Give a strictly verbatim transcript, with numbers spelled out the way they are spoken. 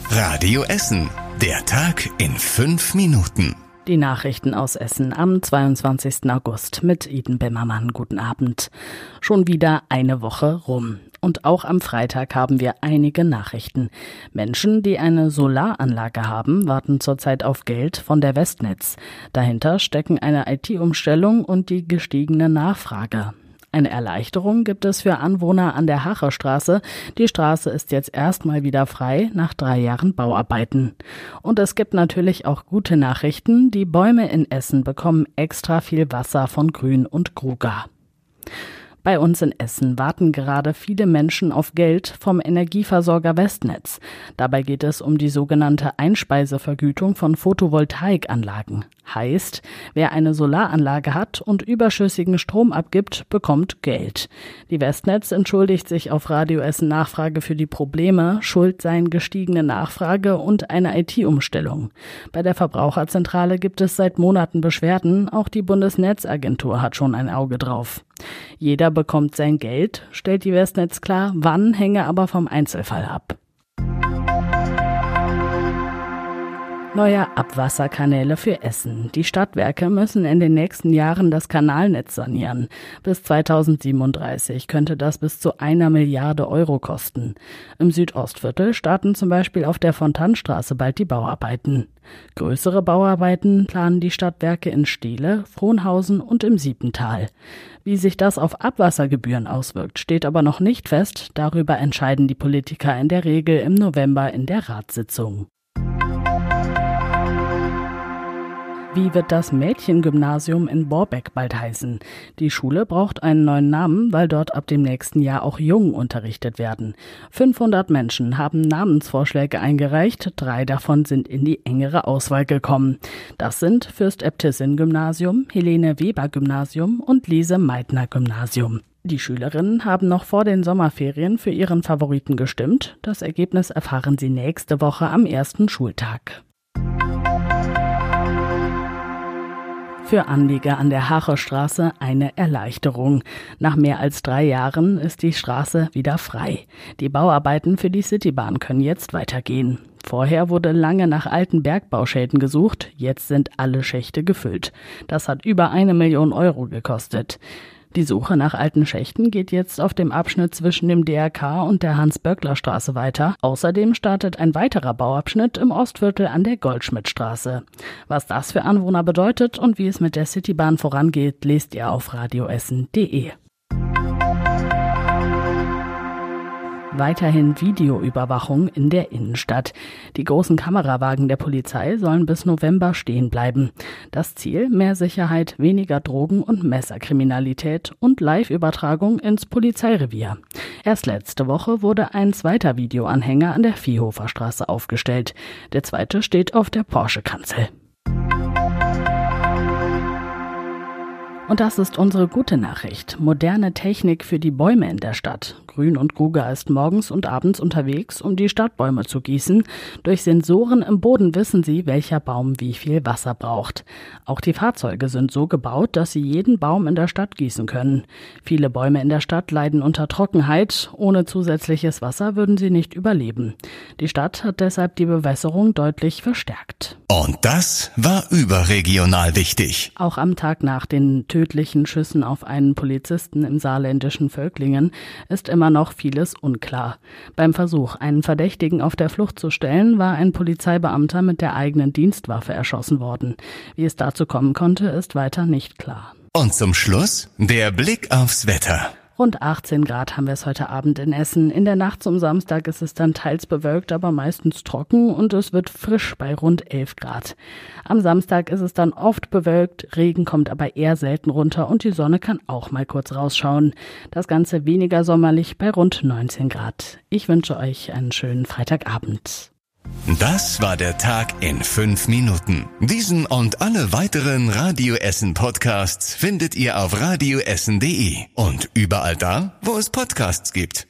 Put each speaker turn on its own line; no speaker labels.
Radio Essen. Der Tag in fünf Minuten.
Die Nachrichten aus Essen am zweiundzwanzigsten August mit Iden Bimmermann. Guten Abend. Schon wieder eine Woche rum. Und auch am Freitag haben wir einige Nachrichten. Menschen, die eine Solaranlage haben, warten zurzeit auf Geld von der Westnetz. Dahinter stecken eine I T-Umstellung und die gestiegene Nachfrage. Eine Erleichterung gibt es für Anwohner an der Hacherstraße. Die Straße ist jetzt erstmal wieder frei nach drei Jahren Bauarbeiten. Und es gibt natürlich auch gute Nachrichten. Die Bäume in Essen bekommen extra viel Wasser von Grün und Gruga. Bei uns in Essen warten gerade viele Menschen auf Geld vom Energieversorger Westnetz. Dabei geht es um die sogenannte Einspeisevergütung von Photovoltaikanlagen. Heißt, wer eine Solaranlage hat und überschüssigen Strom abgibt, bekommt Geld. Die Westnetz entschuldigt sich auf Radio Essen Nachfrage für die Probleme. Schuld seien gestiegene Nachfrage und eine I T-Umstellung. Bei der Verbraucherzentrale gibt es seit Monaten Beschwerden. Auch die Bundesnetzagentur hat schon ein Auge drauf. Jeder bekommt sein Geld, stellt die Westnetz klar, wann hänge aber vom Einzelfall ab. Neue Abwasserkanäle für Essen. Die Stadtwerke müssen in den nächsten Jahren das Kanalnetz sanieren. Bis zweitausendsiebenunddreißig könnte das bis zu einer Milliarde Euro kosten. Im Südostviertel starten zum Beispiel auf der Fontannstraße bald die Bauarbeiten. Größere Bauarbeiten planen die Stadtwerke in Steele, Frohnhausen und im Siebental. Wie sich das auf Abwassergebühren auswirkt, steht aber noch nicht fest. Darüber entscheiden die Politiker in der Regel im November in der Ratssitzung. Wie wird das Mädchengymnasium in Borbeck bald heißen? Die Schule braucht einen neuen Namen, weil dort ab dem nächsten Jahr auch Jungen unterrichtet werden. fünfhundert Menschen haben Namensvorschläge eingereicht, drei davon sind in die engere Auswahl gekommen. Das sind Fürst-Äbtissin-Gymnasium, Helene-Weber-Gymnasium und Lise-Meitner-Gymnasium. Die Schülerinnen haben noch vor den Sommerferien für ihren Favoriten gestimmt. Das Ergebnis erfahren sie nächste Woche am ersten Schultag. Für Anlieger an der Hacherstraße eine Erleichterung. Nach mehr als drei Jahren ist die Straße wieder frei. Die Bauarbeiten für die Citybahn können jetzt weitergehen. Vorher wurde lange nach alten Bergbauschäden gesucht, jetzt sind alle Schächte gefüllt. Das hat über eine Million Euro gekostet. Die Suche nach alten Schächten geht jetzt auf dem Abschnitt zwischen dem D R K und der Hans-Böckler-Straße weiter. Außerdem startet ein weiterer Bauabschnitt im Ostviertel an der Goldschmidtstraße. Was das für Anwohner bedeutet und wie es mit der Citybahn vorangeht, lest ihr auf radioessen punkt de. Weiterhin Videoüberwachung in der Innenstadt. Die großen Kamerawagen der Polizei sollen bis November stehen bleiben. Das Ziel: mehr Sicherheit, weniger Drogen- und Messerkriminalität und Live-Übertragung ins Polizeirevier. Erst letzte Woche wurde ein zweiter Videoanhänger an der Viehhofer Straße aufgestellt. Der zweite steht auf der Porsche-Kanzel. Und das ist unsere gute Nachricht. Moderne Technik für die Bäume in der Stadt. Grün und Gruga ist morgens und abends unterwegs, um die Stadtbäume zu gießen. Durch Sensoren im Boden wissen sie, welcher Baum wie viel Wasser braucht. Auch die Fahrzeuge sind so gebaut, dass sie jeden Baum in der Stadt gießen können. Viele Bäume in der Stadt leiden unter Trockenheit. Ohne zusätzliches Wasser würden sie nicht überleben. Die Stadt hat deshalb die Bewässerung deutlich verstärkt.
Und das war überregional wichtig.
Auch am Tag nach den tödlichen Schüssen auf einen Polizisten im saarländischen Völklingen ist immer noch vieles unklar. Beim Versuch, einen Verdächtigen auf der Flucht zu stellen, war ein Polizeibeamter mit der eigenen Dienstwaffe erschossen worden. Wie es dazu kommen konnte, ist weiter nicht klar.
Und zum Schluss der Blick aufs Wetter.
Rund achtzehn Grad haben wir es heute Abend in Essen. In der Nacht zum Samstag ist es dann teils bewölkt, aber meistens trocken und es wird frisch bei rund elf Grad. Am Samstag ist es dann oft bewölkt, Regen kommt aber eher selten runter und die Sonne kann auch mal kurz rausschauen. Das Ganze weniger sommerlich bei rund neunzehn Grad. Ich wünsche euch einen schönen Freitagabend.
Das war der Tag in fünf Minuten. Diesen und alle weiteren Radio Essen Podcasts findet ihr auf radioessen punkt de und überall da, wo es Podcasts gibt.